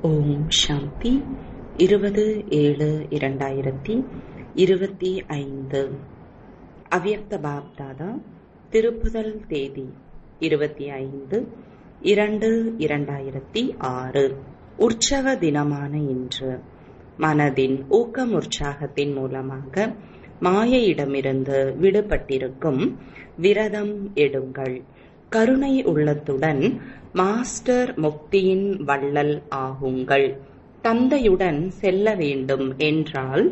ஓம் சாந்தி 20/7/2025 அவ்யக்த பாப்தாதா திருப்புதல் தேதி 25/2/2006 உற்சவ தினமான இன்று மனதின் ஊக்கம் உற்சாகத்தின் மூலமாக மாயையிடமிருந்து விடுபட்டிருக்கும் விரதம் எடுங்கள். கருணை உள்ளத்துடன் மாஸ்டர் முக்தியின் வள்ளல் ஆகுங்கள். தந்தையுடன் செல்ல வேண்டும் என்றால்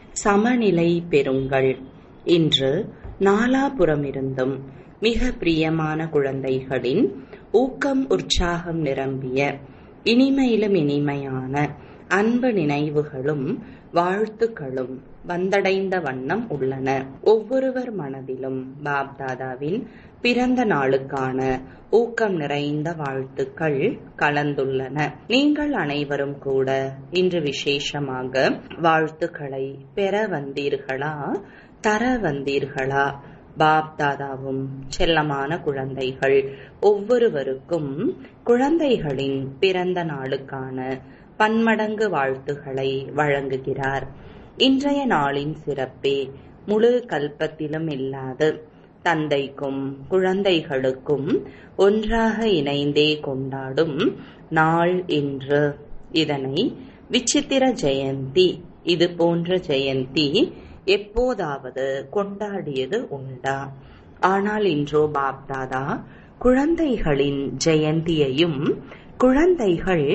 சமநிலை பெறுங்கள். இன்று நாலாபுறமிருந்தும் மிக பிரியமான குழந்தைகளின் ஊக்கம் உற்சாகம் நிரம்பிய இனிமையிலும் இனிமையான அன்பு நினைவுகளும் வாழ்த்துக்களும் வந்தடைந்த வண்ணம் உள்ளன. ஒவ்வொருவர் மனதிலும் பாப்தாதாவின் பிறந்த நாளுக்கான ஊக்கம் நிறைந்த வாழ்த்துக்கள் கலந்துள்ளன. நீங்கள் அனைவரும் கூட இன்று விசேஷமாக வாழ்த்துக்களை பெற வந்தீர்களா, தர வந்தீர்களா? பாப்தாதாவும் செல்லமான குழந்தைகள் ஒவ்வொருவருக்கும் குழந்தைகளின் பிறந்த நாளுக்கான பன்மடங்கு வாழ்த்துக்களை வழங்குகிறார். இன்றைய நாளின் சிறப்பே முழு கல்பத்திலும் இல்லாது தந்தைக்கும் குழந்தைகளுக்கும் ஒன்றாக இணைந்தே கொண்டாடும் நாள் இன்று. இதனை விசித்திர ஜெயந்தி, இது போன்ற ஜெயந்தி எப்போதாவது கொண்டாடியது உண்டா? ஆனால் இன்றோ பாப்தாதா குழந்தைகளின் ஜெயந்தியையும் குழந்தைகள்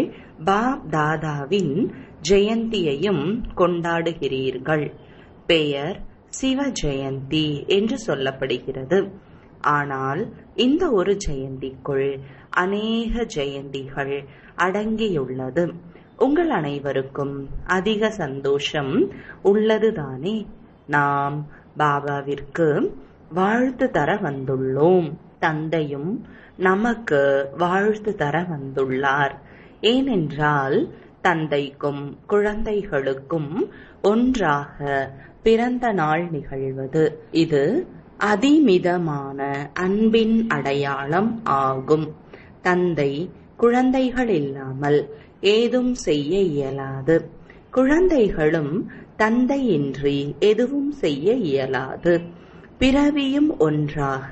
பாப்தாதாவின் ஜெயந்தியையும் கொண்டாடுகிறீர்கள். பெயர் சிவ ஜெயந்தி என்று சொல்லப்படுகிறது. ஆனால் இந்த ஒரு ஜெயந்திக்குள் அநேக ஜெயந்திகள் அடங்கியுள்ளது. உங்கள் அனைவருக்கும் அதிக சந்தோஷம் உள்ளதுதானே? நாம் பாபாவிற்கு வாழ்த்து தர வந்துள்ளோம். தந்தையும் நமக்கு வாழ்த்து தர வந்துள்ளார். ஏனென்றால் தந்தைக்கும் குழந்தைகளுக்கும் ஒன்றாக பிறந்த நாள் நிகழ்வது இது அதிமிதமான அன்பின் அடையாளம் ஆகும். தந்தை குழந்தைகள் இல்லாமல் ஏதும் செய்ய இயலாது. குழந்தைகளும் தந்தையின்றி எதுவும் செய்ய இயலாது. பிறவியும் ஒன்றாக,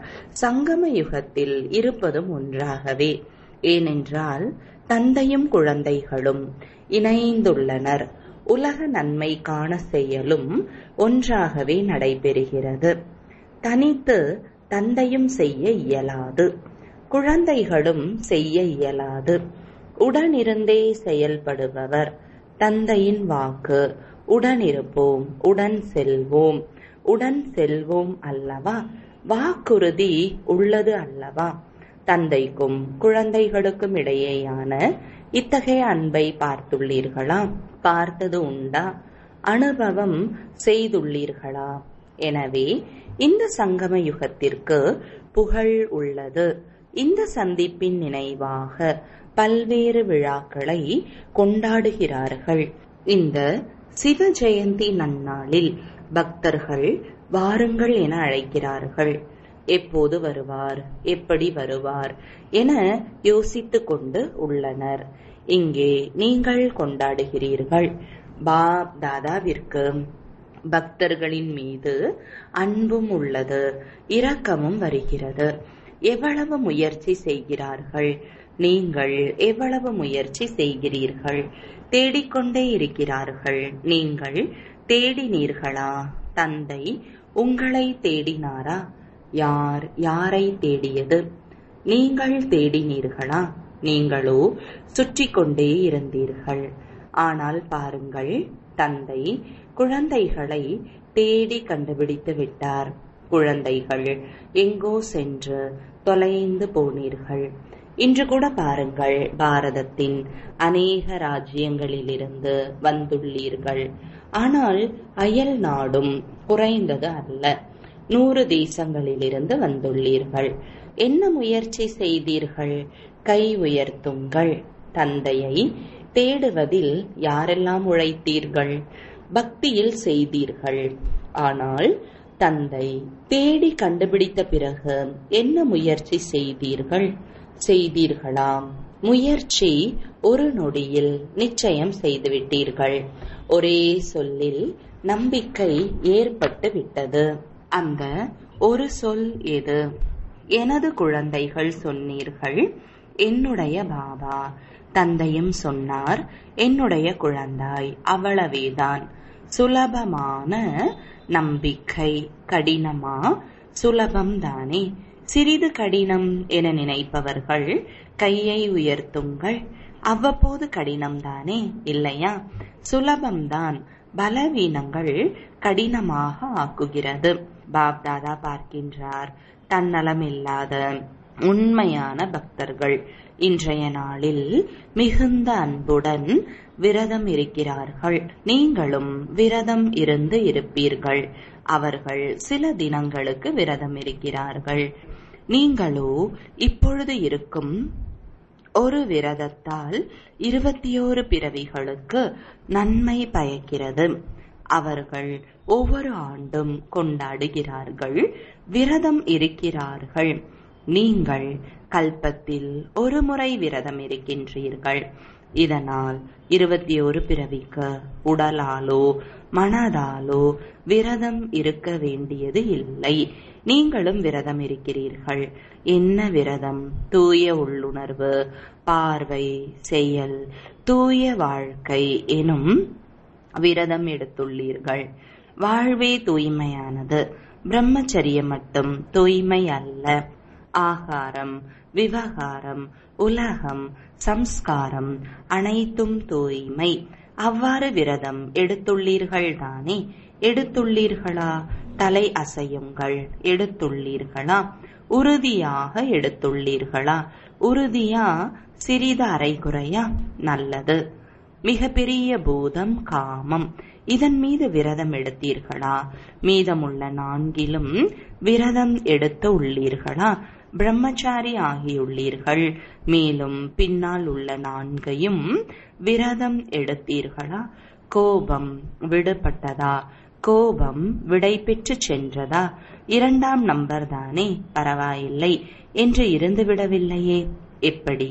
சங்கம யுகத்தில் இருப்பதும் ஒன்றாகவே. ஏனென்றால் தந்தையும் குழந்தைகளும் இணைந்துள்ளனர். உலக நன்மைக்கான செயலும் ஒன்றாகவே நடைபெறுகிறது. தனித்து தந்தையும் செய்ய இயலாது, குழந்தைகளும் செய்ய இயலாது. உடனிருந்தே செயல்படுபவர் தந்தையின் வாக்கு. உடனிருப்போம், உடன் செல்வோம், உடன் செல்வோம் அல்லவா? வாக்குறுதி உள்ளது அல்லவா? தந்தைக்கும் குழந்தைகளுக்கும் இடையேயான இத்தகைய அன்பை பார்த்துள்ளீர்களா? பார்த்தது உண்டா? அனுபவம் செய்துள்ளீர்களா? எனவே இந்த சங்கம யுகத்திற்கு புகழ் உள்ளது. இந்த சந்திப்பின் நினைவாக பல்வேறு விழாக்களை கொண்டாடுகிறார்கள். இந்த சிவ ஜெயந்தி நன்னாளில் பக்தர்கள் வாருங்கள் என அழைக்கிறார்கள். எப்போது வருவார், எப்படி வருவார் என யோசித்துக் கொண்டு உள்ளனர். இங்கே நீங்கள் கொண்டாடுகிறீர்கள். பாப் தாதாவிற்கு பக்தர்களின் மீது அன்பும் உள்ளது, இரக்கமும் வருகிறது. எவ்வளவு முயற்சி செய்கிறார்கள்? நீங்கள் எவ்வளவு முயற்சி செய்கிறீர்கள்? தேடிக்கொண்டே இருக்கிறார்கள். நீங்கள் தேடினீர்களா? தந்தை உங்களை தேடினாரா? யார் யாரை தேடியது? நீங்கள் தேடினீர்களா? நீங்களோ சுற்றி கொண்டே இருந்தீர்கள். ஆனால் பாருங்கள், தந்தை குழந்தைகளை தேடி கண்டுபிடித்து விட்டார். குழந்தைகள் எங்கோ சென்று தொலைந்து போனீர்கள். இன்று கூட பாருங்கள், பாரதத்தின் அநேக ராஜ்யங்களிலிருந்து வந்துள்ளீர்கள். ஆனால் அயல் நாடும் குறைந்தது அல்ல. 100 தேசங்களிலிருந்து வந்துள்ளீர்கள். என்ன முயற்சி செய்தீர்கள்? கை உயர்த்துங்கள். தந்தையை தேடுவதில் யாரெல்லாம் உழைத்தீர்கள்? பக்தியில் செய்தீர்கள். ஆனால் தந்தை தேடி கண்டுபிடித்த பிறகு என்ன முயற்சி செய்தீர்களா? முயற்சி ஒரு நொடியில் நிச்சயம் செய்துவிட்டீர்கள். ஒரே சொல்லில் நம்பிக்கை ஏற்பட்டு விட்டது. அந்த ஒரு சொல் எது? எனது குழந்தைகள் சொன்னீர்கள், என்னுடைய பாபா. தந்தையும் சொன்னார், என்னுடைய குழந்தாய். அவ்வளவேதான். சுலபமான நம்பிக்கை. கடினமா? சுலபம்தானே. சிறிது கடினம் என நினைப்பவர்கள் கையை உயர்த்துங்கள். அவ்வப்போது கடினம்தானே, இல்லையா? சுலபம்தான் பலவீனங்கள் கடினமாக ஆக்குகிறது. பாப்தாதா பார்க்கின்றார், தன்னலமில்லாத உண்மையான பக்தர்கள் இன்றைய நாளில் மிகுந்த அன்புடன் விரதம் இருக்கிறார்கள். நீங்களும் விரதம் இருந்து இருப்பீர்கள். அவர்கள் சில தினங்களுக்கு விரதம் இருக்கிறார்கள். நீங்களோ இப்பொழுது இருக்கும் ஒரு விரதத்தால் 21 பிறவிகளுக்கு நன்மை பயக்கிறது. அவர்கள் ஒவ்வொரு ஆண்டும் கொண்டாடுகிறார்கள், விரதம் இருக்கிறார்கள். நீங்கள் கல்பத்தில் ஒரு முறை விரதம் இருக்கின்றீர்கள். இதனால் 21 பிறவிக்கு உடலாலோ மனதாலோ விரதம் இருக்க வேண்டியது இல்லை. நீங்களும் விரதம் இருக்கிறீர்கள். என்ன விரதம்? தூய உள்ளுணர்வு, பார்வை, செயல், தூய வாழ்க்கை எனும் விரதம் எடுத்துள்ளீர்கள். வாழ்வே தூய்மையானது. பிரம்மச்சரியம் மட்டும் தூய்மை அல்ல. ஆகாரம், விவகாரம், உலகம், சம்ஸ்காரம் அனைத்தும் தூய்மை. அவ்வாறு விரதம் எடுத்துள்ளீர்கள் தானே? எடுத்துள்ளீர்களா? தலை அசையுங்கள். எடுத்துள்ளீர்களா? உறுதியாக எடுத்துள்ளீர்களா? உறுதியா? சிறிது அரைகுறையா? நல்லது. மிக பெரிய பூதம் காமம். இதன் மீது விரதம் எடுத்தீர்களா? மீதமுள்ள 4லும் விரதம் எடுத்து உள்ளீர்களா? பிரம்மச்சாரி ஆகியுள்ளீர்கள். மேலும் பின்னால் உள்ள 4ஐயும் விரதம் எடுத்தீர்களா? கோபம் விடுபட்டதா? கோபம் விடை பெற்று சென்றதா? 2ஆம் நம்பர் தானே, பரவாயில்லை என்று இருந்துவிடவில்லையே. எப்படி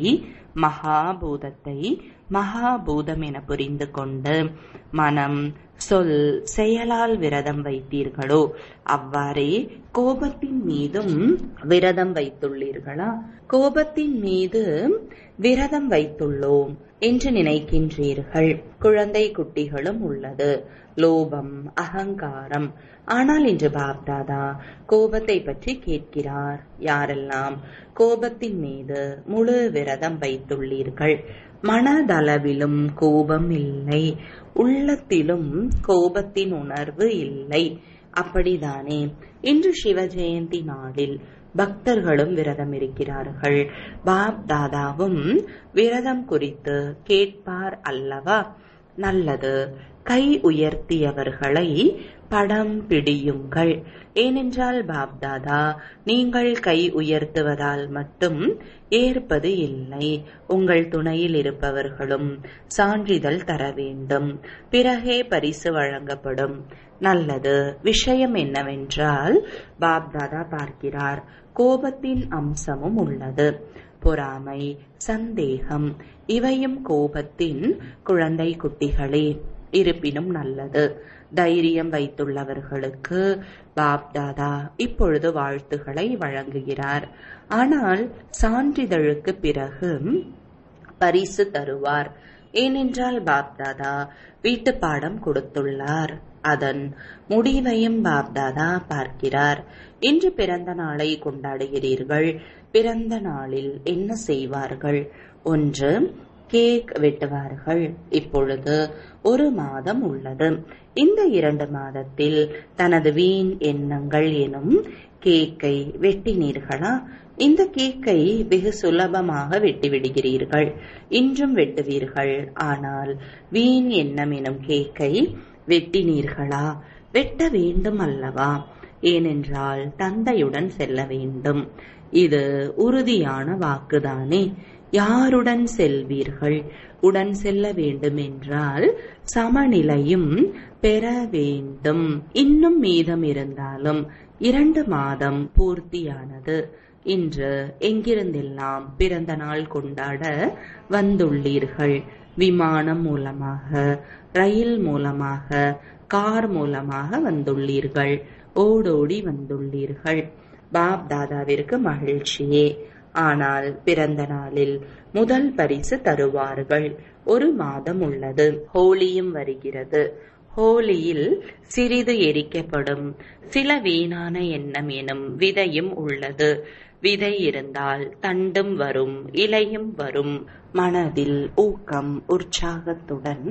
மகாபூதத்தை மகாபூதம் என புரிந்து கொண்டு மனம், சொல், செயலால் விரதம் வைத்தீர்களோ அவ்வாறே கோபத்தின் மீதும் விரதம் வைத்துள்ளீர்களா? கோபத்தின் மீது விரதம் வைத்துள்ளோம் என்று நினைக்கின்றீர்கள். குழந்தை குட்டிகளும் உள்ளது, லோபம், அகங்காரம். ஆனால் இன்று பாப்தாதா கோபத்தை பற்றி கேட்கிறார். யாரெல்லாம் கோபத்தின் மீது முழு விரதம் வைத்துள்ளீர்கள், மனதளவிலும் கோபம் இல்லை, உள்ளத்திலும் கோபத்தின் உணர்வு இல்லை. அப்படிதானே? இன்று சிவ ஜெயந்தி நாளில் பக்தர்களும் விரதம் இருக்கிறார்கள். பாப்தாதாவும் விரதம் குறித்து கேட்பார் அல்லவா? நல்லது. கை உயர்த்தியவர்களை படம் பிடியுங்கள். ஏனென்றால் பாப்தாதா நீங்கள் கை உயர்த்துவதால் மட்டும் ஏற்பது இல்லை. உங்கள் துணையில் இருப்பவர்களும் சான்றிதழ் தர வேண்டும். பிறகே பரிசு வழங்கப்படும். நல்லது. விஷயம் என்னவென்றால் பாப்தாதா பார்க்கிறார், கோபத்தின் அம்சமும் உள்ளது. பொறாமை, சந்தேகம் இவையும் கோபத்தின் குழந்தை குட்டிகளே. இருப்பினும் நல்லது. தைரியம் வைத்துள்ளவர்களுக்கு பாப்தாதா இப்பொழுது வாழ்த்துக்களை வழங்குகிறார். ஆனால் சான்றிதழுக்கு பிறகு பரிசு தருவார். ஏனென்றால் பாப்தாதா வீட்டு பாடம் கொடுத்துள்ளார். அதன் முடிவையும் பாப்தாதா பார்க்கிறார். இன்று பிறந்த நாளை கொண்டாடுகிறீர்கள். பிறந்த நாளில் என்ன செய்வார்கள்? 1. கேக் வெட்டுவார்கள். இப்பொழுது 1 மாதம் உள்ளது. இந்த 2 மாதத்தில் தனது வீண் எண்ணங்கள் எனும் கேக்கை வெட்டினீர்களா? இந்த கேக்கை வெகு சுலபமாக வெட்டிவிடுகிறீர்கள். இன்றும் வெட்டுவீர்கள். ஆனால் வீண் எண்ணம் எனும் கேக்கை வெட்டினீர்களா? வெட்ட வேண்டும் அல்லவா? ஏனென்றால் தந்தையுடன் செல்ல வேண்டும். இது உறுதியான வாக்குதானே. யாருடன் செல்வீர்கள்? உடன் செல்ல வேண்டும் என்றால் சமநிலையும் பெற வேண்டும். இன்னும் மீதம் இருந்தாலும் 2 மாதம் பூர்த்தியானது. இன்று எங்கிருந்தெல்லாம் பிறந்த நாள் கொண்டாட வந்துள்ளீர்கள். விமானம் மூலமாக, ரயில் மூலமாக, கார் மூலமாக வந்துள்ளீர்கள். ஓடோடி வந்துள்ளீர்கள். பாப் தாதாவிற்கு மகிழ்ச்சியே. ஆனால் பிறந்த நாளில் முதல் பரிசு தருவார்கள். 1 மாதம் உள்ளது. ஹோலியும் வருகிறது. ஹோலியில் சிறிது எரிக்கப்படும். சில வீணான எண்ணம் எனும் விதையும் உள்ளது. விதை இருந்தால் தண்டும் வரும், இலையும் வரும். மனதில் ஊக்கம் உற்சாகத்துடன்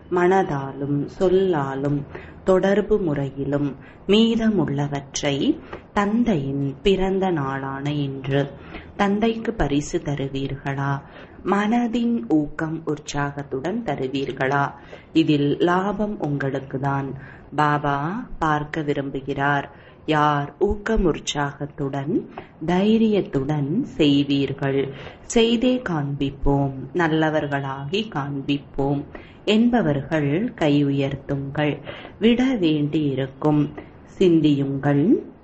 மனதாலும் சொல்லாலும் தொடர்பு முறையிலும் மீதமுள்ளவற்றை தந்தையின் பிறந்த நாளான இன்று தந்தைக்கு பரிசு தருவீர்களா? மனதின் ஊக்கம் உற்சாகத்துடன் தருவீர்களா? இதில் லாபம் உங்களுக்குதான். பாபா பார்க்க விரும்புகிறார். யார் ஊக்கம் உற்சாகத்துடன் தைரியத்துடன் செய்வீர்கள். செய்தே காண்பிப்போம், நல்லவர்களாகி காண்பிப்போம் என்பவர்கள் கை உயர்த்துங்கள். விட வேண்டியிருக்கும். சிந்தியுங்கள்.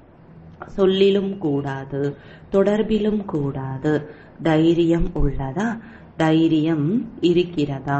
சொல்லிலும் கூடாது, தொடர்பிலும் கூடாது. தைரியம் உள்ளதா? தைரியம் இருக்கிறதா?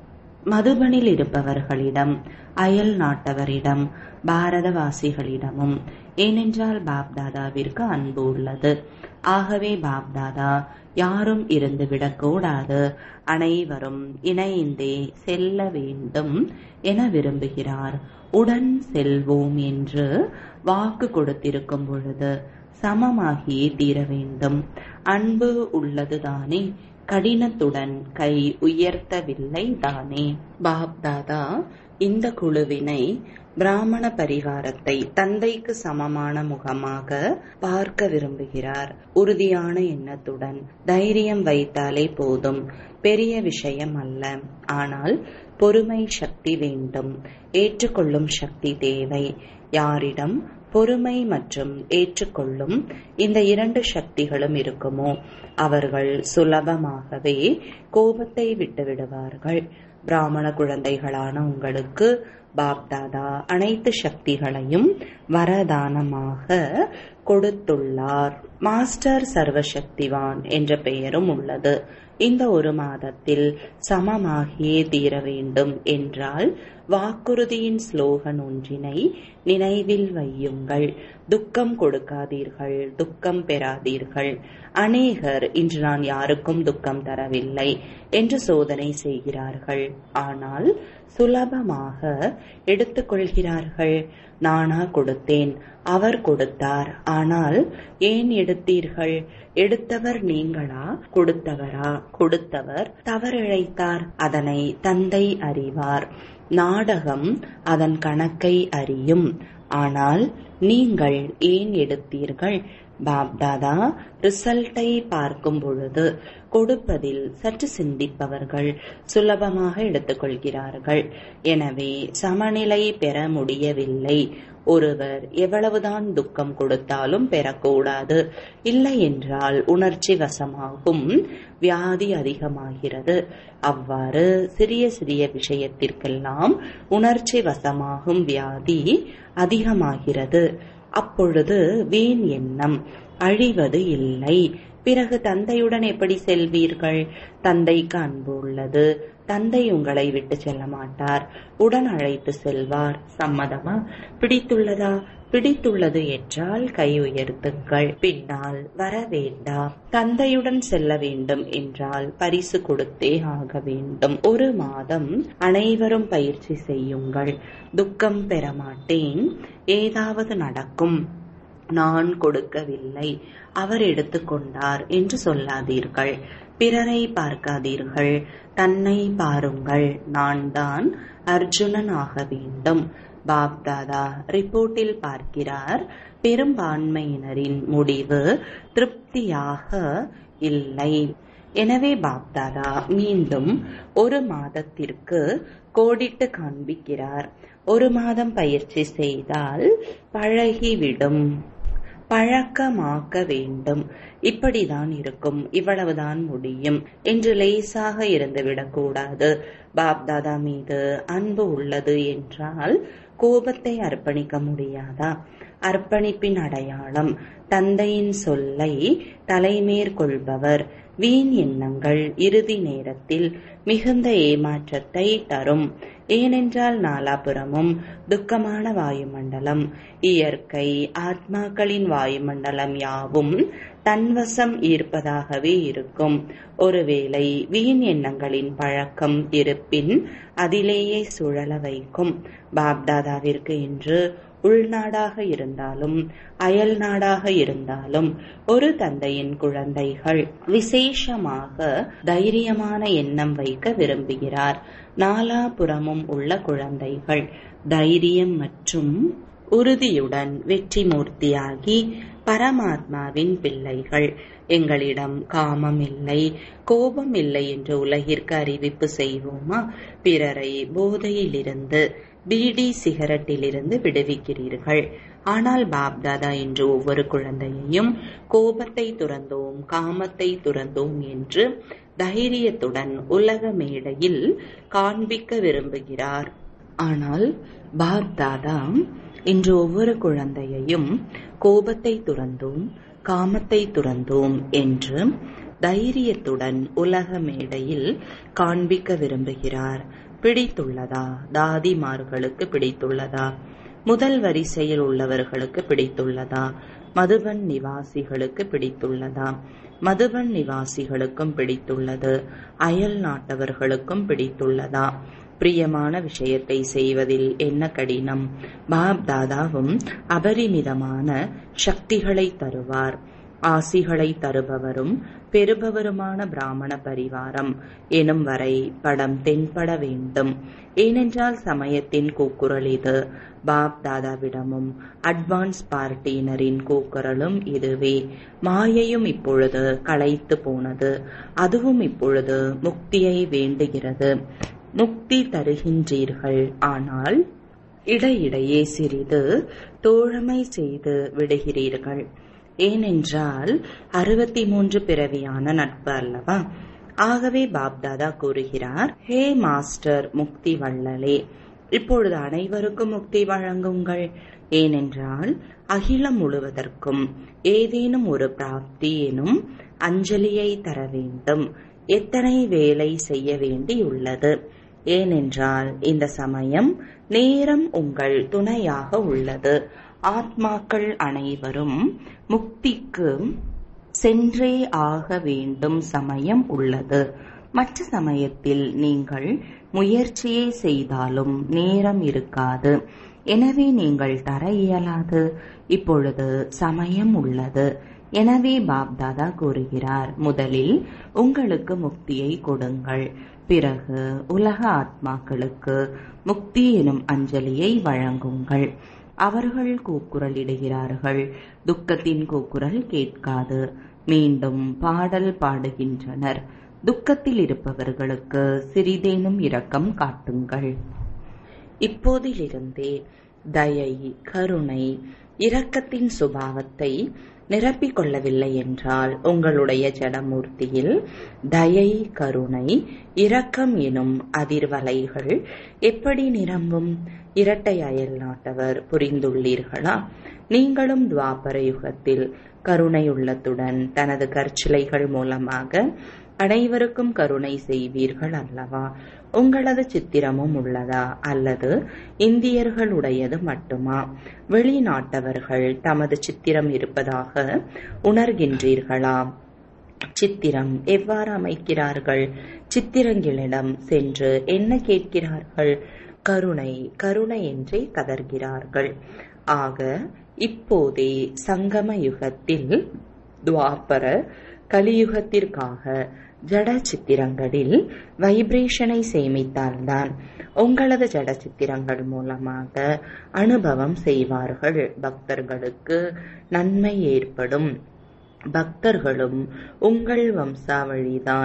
மதுபனில் இருப்பவர்களிடம், அயல் நாட்டவரிடம், பாரதவாசிகளிடமும். ஏனென்றால் பாப்தாதாவிற்கு அன்பு உள்ளது. ஆகவே பாப்தாதா யாரும் இருந்துவிடக்கூடாது, அனைவரும் இணைந்தே செல்ல வேண்டும் என விரும்புகிறார். உடன் செல்வோம் என்று வாக்கு கொடுத்திருக்கும் பொழுது சமமாகியே தீர வேண்டும். அன்பு உள்ளதுதானே, கடினத்துடன் கை உயர்த்தவில்லை தானே. பாப்தாதா இந்த குழுவினை, பிராமண பரிவாரத்தை தந்தைக்கு சமமான முகமாக பார்க்க விரும்புகிறார். உறுதியான எண்ணத்துடன் தைரியம் வைத்தாலே போதும். பெரிய விஷயம் அல்ல. ஆனால் பொறுமை சக்தி வேண்டும். ஏற்றுக்கொள்ளும் சக்தி தேவை. யாரிடம் பொறுமை மற்றும் ஏற்றுக்கொள்ளும் இந்த 2 சக்திகளும் இருக்குமோ அவர்கள் சுலபமாகவே கோபத்தை விட்டு விடுவார்கள். பிராமண குழந்தைகளான உங்களுக்கு பாப்தாதா அனைத்து சக்திகளையும் வரதானமாக கொடுத்துள்ளார். மாஸ்டர் சர்வசக்திவான் என்ற பெயரும் உள்ளது. இந்த 1 மாதத்தில் சமமாகியே தீர வேண்டும் என்றால் வாக்குறுதியின் ஸ்லோகன் ஒன்றினை நினைவில் வையுங்கள். துக்கம் கொடுக்காதீர்கள், துக்கம் பெறாதீர்கள். அநேகர் இன்று நான் யாருக்கும் துக்கம் தரவில்லை என்று சோதனை செய்கிறார்கள். ஆனால் சுலபமாக எடுத்துக்கொள்கிறார்கள். நானா கொடுத்தேன், அவர் கொடுத்தார். ஆனால் ஏன் எடுத்தீர்கள்? எடுத்தவர் நீங்களா, கொடுத்தவரா? கொடுத்தவர் தவறிழைத்தார். அதனை தந்தை அறிவார். நாடகம் அதன் கணக்கை அறியும். ஆனால் நீங்கள் ஏன் எடுத்தீர்கள்? பாப்தாதா ரிசல்ட்டை பார்க்கும் பொழுது கொடுப்பதில் சற்று சிந்திப்பவர்கள் சுலபமாக எடுத்துக்கொள்கிறார்கள். எனவே சமநிலை பெற முடியவில்லை. ஒருவர் எவ்வளவுதான் துக்கம் கொடுத்தாலும் பெறக்கூடாது. இல்லை என்றால் உணர்ச்சி வசமாகும், வியாதி அதிகமாகிறது. அவ்வாறு சிறிய சிறிய விஷயத்திற்கெல்லாம் உணர்ச்சி வசமாகும் வியாதி அதிகமாகிறது. அப்பொழுது வீண் எண்ணம் அழிவது இல்லை. பிறகு தந்தையுடன் எப்படி செல்வீர்கள்? தந்தைக்கு அன்பு உள்ளது. தந்தை உங்களை விட்டு செல்ல மாட்டார், உடன் அழைத்து செல்வார். சம்மதமா? பிடித்துள்ளதா? பிடித்துள்ளது என்றால் கை உயர்த்துங்கள். பின்னால் வர வேண்டாம். தந்தையுடன் செல்ல வேண்டும் என்றால் பரிசு கொடுத்தே ஆக வேண்டும். 1 மாதம் அனைவரும் பயிற்சி செய்யுங்கள். துக்கம் பெற மாட்டேன், ஏதாவது நடக்கும், நான் கொடுக்கவில்லை, அவர் எடுத்துக்கொண்டார் என்று சொல்லாதீர்கள். பிறரை பார்க்காதீர்கள், தன்னை பாருங்கள். நான் தான் அர்ஜுனன் ஆக வேண்டும். பாப்தாதா ரிப்போர்ட்டில் பார்க்கிறார், பெரும்பான்மையினரின் முடிவு திருப்தியாக இல்லை. எனவே பாப்தாதா மீண்டும் 1 மாதத்திற்கு கோடிட்டு காண்பிக்கிறார். 1 மாதம் பயிற்சி செய்தால் பழகிவிடும். பழக்கமாக்க வேண்டும். இப்படிதான் இருக்கும், இவ்வளவுதான் முடியும் என்று லேசாக இருந்துவிடக்கூடாது. பாப்தாதா மீது அன்பு உள்ளது என்றால் கோபத்தை அர்ப்பணிக்க முடியாதா? அர்ப்பணிப்பின் அடையாளம் தந்தையின் சொல்லை தலைமேற்கொள்பவர். வீண் எண்ணங்கள் இறுதி நேரத்தில் மிகுந்த ஏமாற்றத்தை தரும். ஏனென்றால் நாலாபுறமும் துக்கமான வாயுமண்டலம். இயற்கை ஆத்மாக்களின் வாயுமண்டலம் யாவும் தன்வசம் ஈர்ப்பதாகவே இருக்கும். ஒருவேளை வீண் எண்ணங்களின் பழக்கம் இருப்பின் அதிலேயே சுழல வைக்கும். பாப்தாதாவிற்கு என்று உள்நாடாக இருந்தாலும் அயல் நாடாக இருந்தாலும் ஒரு தந்தையின் குழந்தைகள் விசேஷமாக தைரியமான எண்ணம் வைக்க விரும்புகிறார். நாலாபுறமும் உள்ள குழந்தைகள் தைரியம் மற்றும் உறுதியுடன் வெற்றி மூர்த்தியாகி பரமாத்மாவின் பிள்ளைகள். எங்களிடம் காமம் இல்லை, கோபம் இல்லை என்று உலகிற்கு அறிவிப்பு செய்வோமா? பிறரை போதையிலிருந்து, பீடி சிகரெட்டிலிருந்து விடுவிக்கிறீர்கள். ஆனால் பாப்தாதா என்று ஒவ்வொரு குழந்தையையும் கோபத்தை துறந்தோம், காமத்தை துறந்தோம் என்று தைரியத்துடன் உலக மேடையில் காண்பிக்க விரும்புகிறார். ஆனால் பாப்தாதா இன்று ஒவ்வொரு குழந்தையையும் கோபத்தை துறந்தோம், காமத்தை துறந்தோம் என்று தைரியத்துடன் உலக மேடையில் காண்பிக்க விரும்புகிறார். பிடித்துள்ளதா? தாதிமார்களுக்கு பிடித்துள்ளதா? முதல் வரிசையில் உள்ளவர்களுக்கு பிடித்துள்ளதா? மதுபன் நிவாசிகளுக்கு பிடித்துள்ளதா? மதுபன் நிவாசிகளுக்கும் பிடித்துள்ளது. அயல் நாட்டவர்களுக்கும் பிடித்துள்ளதா? பிரியமான விஷயத்தை செய்வதில் என்ன கடினம்? பாப்தாதாவும் அபரிமிதமான சக்திகளை தருவார். ஆசிகளை தருபவரும் பெறுபவருமான பிராமண பரிவாரம் எனும் வரை படம் தென்பட வேண்டும். ஏனென்றால் சமயத்தின் கூக்குரல் இது. பாப்தாதாவிடமும் அட்வான்ஸ் பார்ட்டியினரின் கூக்குரலும் இதுவே. மாயையும் இப்பொழுது களைத்து போனது. அதுவும் இப்பொழுது முக்தியை வேண்டுகிறது. முக்தி தருகின்றீர்கள், ஆனால் இடையிடையே சிறிது தோழமை செய்து விடுகிறீர்கள். ஏனென்றால் 63 பிறவியான நட்பு அல்லவா? ஆகவே பாப்தாதா கூறுகிறார், ஹே மாஸ்டர் முக்தி வள்ளலே, இப்பொழுது அனைவருக்கும் முக்தி வழங்குங்கள். ஏனென்றால் அகிலம் முழுவதற்கும் ஏதேனும் ஒரு பிராப்தி எனும் அஞ்சலியை தர வேண்டும். எத்தனை வேலை செய்ய வேண்டியுள்ளது! ஏனென்றால் இந்த சமயம் நேரம் உங்கள் துணையாக உள்ளது. ஆத்மாக்கள் அனைவரும் முக்திக்கு சென்றே ஆக வேண்டும் சமயம் உள்ளது. மற்ற சமயத்தில் நீங்கள் முயற்சியை செய்தாலும் நேரம் இருக்காது. எனவே நீங்கள் தர இயலாது. இப்பொழுது சமயம் உள்ளது. எனவே பாப்தாதா கூறுகிறார், முதலில் உங்களுக்கு முக்தியை கொடுங்கள், பிறகு உலக ஆத்மாக்களுக்கு முக்தி எனும் அஞ்சலியை வழங்குங்கள். அவர்கள் கூக்குரலிடுகிறார்கள், துக்கத்தின் கூக்குரல் கேட்காது. மீண்டும் பாடல் பாடுகின்றனர். துக்கத்தில் இருப்பவர்களுக்கு சிறிதேனும் இரக்கம் காட்டுங்கள். இப்போதிலிருந்தே தயை, கருணை, இரக்கத்தின் சுபாவத்தை நிரப்பிக் கொள்ளவில்லை என்றால் உங்களுடைய ஜடமூர்த்தியில் தயை, கருணை, இரக்கம் எனும் அதிர்வலைகள் எப்படி நிரம்பும்? இரட்டை அயல் நாட்டவர் புரிந்துள்ளீர்களா? நீங்களும் துவாபர யுகத்தில் கருணை உள்ளத்துடன் தனது கற்சிலைகள் மூலமாக அனைவருக்கும் கருணை செய்வீர்கள் அல்லவா? உங்களது சித்திரமும் உள்ளதா, அல்லது இந்தியர்களுடையது மட்டுமா? வெளிநாட்டவர்கள் தமது சித்திரம் இருப்பதாக உணர்கின்றீர்களா? சித்திரம் எவ்வாறு அமைக்கிறார்கள்? சித்திரங்களிடம் சென்று என்ன கேட்கிறார்கள்? கருணை, கருணை என்றே கதர்கிறார்கள். ஆக இப்போதே சங்கம யுகத்தில் துவாபர கலியுகத்திற்காக ஜட சித்திரங்களில் வைப்ரேஷனை சேமித்தால்தான் உங்களது ஜட சித்திரங்கள் மூலமாக அனுபவம் செய்வார்கள். பக்தர்களுக்கு நன்மை ஏற்படும். பக்தர்களும் உங்கள் வம்சாவளிதான்.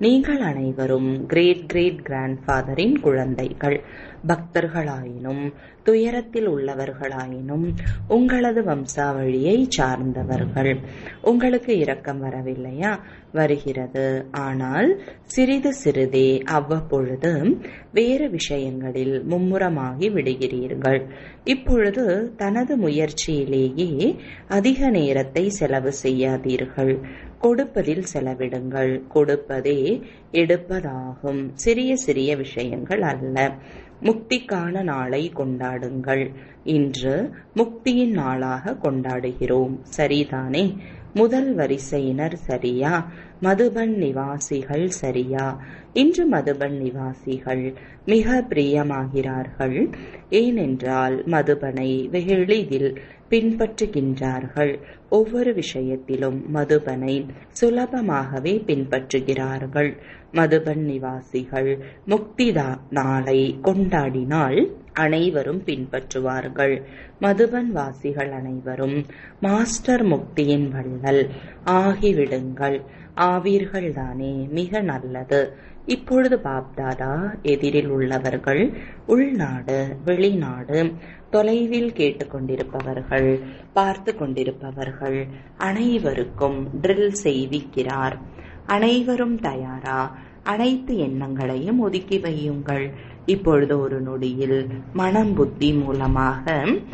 நீங்கள் அனைவரும் கிரேட் கிரேட் கிராண்ட்ஃபாதரின் குழந்தைகள். பக்தர்களாயினும் துயரத்தில் உள்ளவர்களாயினும் உங்களது வம்சாவழியை சார்ந்தவர்கள். உங்களுக்கு இரக்கம் வரவில்லையா? வருகிறது. ஆனால் சிறிது சிறிதே அவ்வப்பொழுது வேறு விஷயங்களில் மும்முரமாகி விடுகிறீர்கள். இப்பொழுது தனது முயற்சியிலேயே அதிக நேரத்தை செலவு செய்யாதீர்கள். கொடுப்பதில் செலவிடுங்கள். கொடுப்பதே எடுப்பதாகும். சிறிய சிறிய விஷயங்கள் அல்ல. முக்திக்கான நாளை கொண்டாடுங்கள். இன்று முக்தியின் நாளாக கொண்டாடுகிறோம். சரிதானே? முதல் வரிசையினர் சரியா? மதுபன் நிவாசிகள் சரியா? இன்று மதுபன் நிவாசிகள் மிக பிரியமாகிறார்கள். ஏனென்றால் மதுபனை வெகு எளிதில் பின்பற்றுகின்றார்கள். ஒவ்வொரு விஷயத்திலும் மதுபனை சுலபமாகவே பின்பற்றுகிறார்கள். மதுபன் நிவாசிகள் முக்தி நாளை கொண்டாடினால் அனைவரும் பின்பற்றுவார்கள். மதுபன் வாசிகள் அனைவரும் மாஸ்டர் முக்தியின் வள்ளல் ஆகிவிடுங்கள். ஆவீர்கள்தானே? மிக நல்லது. இப்பொழுது பாப்தாதா எதிரில் உள்ளவர்கள், உள்நாடு வெளிநாடு, தொலைவில் கேட்டுக்கொண்டிருப்பவர்கள், பார்த்து கொண்டிருப்பவர்கள் அனைவருக்கும் ட்ரில் செய்விக்கிறார். அனைவரும் தயாரா? அனைத்து எண்ணங்களையும் ஒதுக்கி வையுங்கள். இப்பொழுது ஒரு நொடியில் மனம் புத்தி மூலமாக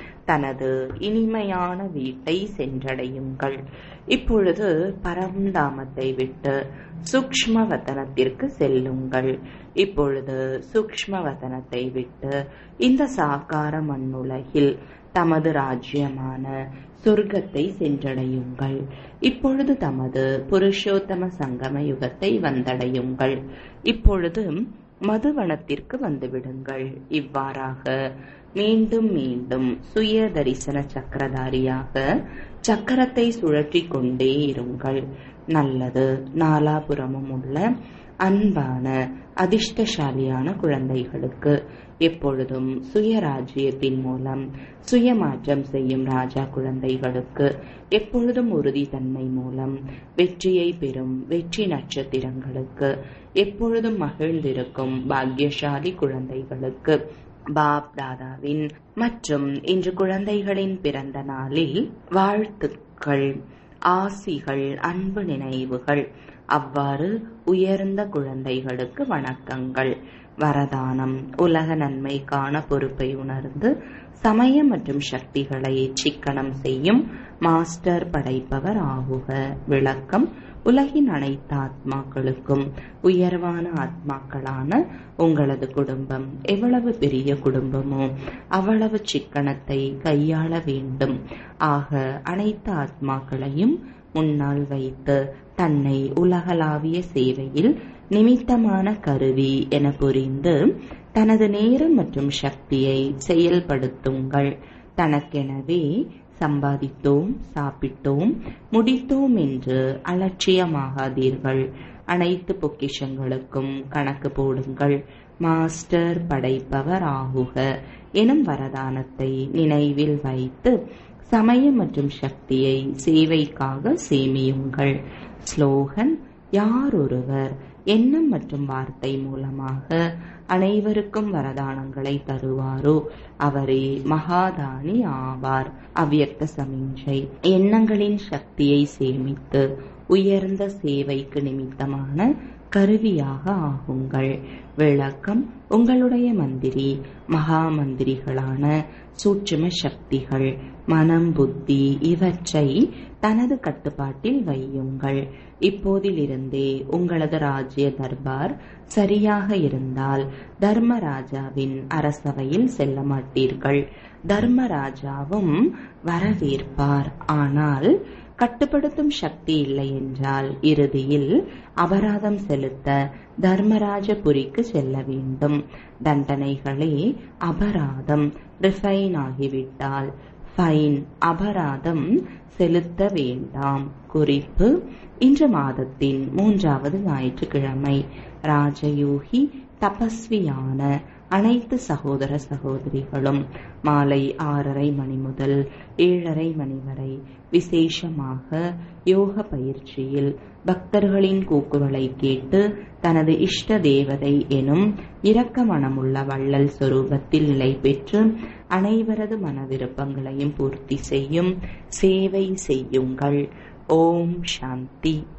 தனது இனிமையான வீட்டை சென்றடையுங்கள். இப்பொழுது பரந்தாமத்தை விட்டு சூக்ஷ்ம வதனத்திற்கு செல்லுங்கள். இப்பொழுது சூக்ஷ்ம வதனத்தை விட்டு இந்த சாகார மண்ணுலகில் தமது ராஜ்யமான சொர்க்கத்தை சென்றடையுங்கள். இப்பொழுது தமது புருஷோத்தம சங்கம யுகத்தை வந்தடையுங்கள். இப்பொழுது மதுவனத்திற்கு வந்துவிடுங்கள். இவ்வாறாக மீண்டும் மீண்டும் சுய தரிசன சக்கரதாரியாக சக்கரத்தை சுழற்றி கொண்டே இருங்கள். நல்லது. நாலாபுறமும் உள்ள அன்பான அதிர்ஷ்டசாலியான குழந்தைகளுக்கு எப்பொழுதும் சுயராஜ்யத்தின் மூலம் சுயமாற்றம் செய்யும் ராஜா குழந்தைகளுக்கு எப்பொழுதும் உறுதித்தன்மை மூலம் வெற்றியை பெறும் வெற்றி நட்சத்திரங்களுக்கு எப்பொழுதும் மகிழ்ந்திருக்கும் பாக்யசாலி குழந்தைகளுக்கு பாப் தாதாவின் மற்றும் இன்று குழந்தைகளின் பிறந்த நாளில் வாழ்த்துக்கள், ஆசிகள், அன்பு நினைவுகள். அவ்வாறு உயர்ந்த குழந்தைகளுக்கு வணக்கங்கள். வரதானம். உலக நன்மைக்கான பொறுப்பை உணர்ந்து சமயம் மற்றும் சக்திகளை சிக்கனம் செய்யும் மாஸ்டர் படைப்பவர் ஆகுக. விளக்கம். உலகின் அனைத்து ஆத்மாக்களுக்கும் உயர்வான ஆத்மாக்களான உங்களது குடும்பம் எவ்வளவு பெரிய குடும்பமோ அவ்வளவு சிக்கனத்தை கையாள வேண்டும். ஆக அனைத்து ஆத்மாக்களையும் முன்னால் வைத்து தன்னை உலகளாவிய சேவையில் நிமித்தமான கருவி என புரிந்து தனது நேரம் மற்றும் சக்தியை செயல்படுத்துங்கள். தனக்கெனவே சம்பாதித்தோம், சாப்பிட்டோம், முடித்தோம் என்று அலட்சியமாகாதீர்கள். அனைத்து பொக்கிஷங்களுக்கும் கணக்கு போடுங்கள். மாஸ்டர் படைப்பவர் ஆகுக எனும் வரதானத்தை நினைவில் வைத்து சமயம் மற்றும் சக்தியை சேவைக்காக சேமியுங்கள். ஸ்லோகன். யார் ஒருவர் எண்ணம் மற்றும் வார்த்தை மூலமாக அனைவருக்கும் வரதானங்களை தருவாரோ அவரே மகாதானி ஆவார். அவ்யக்த சமிஞ்சை. எண்ணங்களின் சக்தியை சேமித்து உயர்ந்த சேவைக்கு நிமித்தமான கருவியாக ஆகுங்கள். விளக்கம். உங்களுடைய மந்திரி மகா மந்திரிகளான சூட்சும சக்திகள் மனம், புத்தி இவற்றை தனது கட்டுப்பாட்டில் வையுங்கள். இப்போதிலிருந்தே உங்களது ராஜ்ய தர்பார் சரியாக இருந்தால் தர்மராஜாவின் அரசவையில் செல்ல மாட்டீர்கள். தர்மராஜாவும் வரவேற்பார். ஆனால் கட்டுப்படுத்தும் சக்தி இல்லை என்றால் இறுதியில் அபராதம் செலுத்த தர்மராஜபுரிக்கு செல்ல வேண்டும். தண்டனைகளே அபராதம். ரிஃபைன் ஆகிவிட்டால் ஃபைன், அபராதம் செலுத்த வேண்டாம். குறிப்பு. இன்று மாதத்தின் 3வது ஞாயிற்றுக்கிழமை. ராஜயோகி தபஸ்வியான அனைத்து சகோதர சகோதரிகளும் மாலை 6:30 மணி முதல் 7:30 மணி வரை விசேஷமாக யோக பயிற்சியில் பக்தர்களின் கூக்குரலை கேட்டு தனது இஷ்ட தேவதை எனும் இரக்க மனமுள்ள வள்ளல் சொரூபத்தில் நிலை பெற்று அனைவரது மன விருப்பங்களையும் பூர்த்தி செய்யும் சேவை செய்யுங்கள். ஓம் சாந்தி.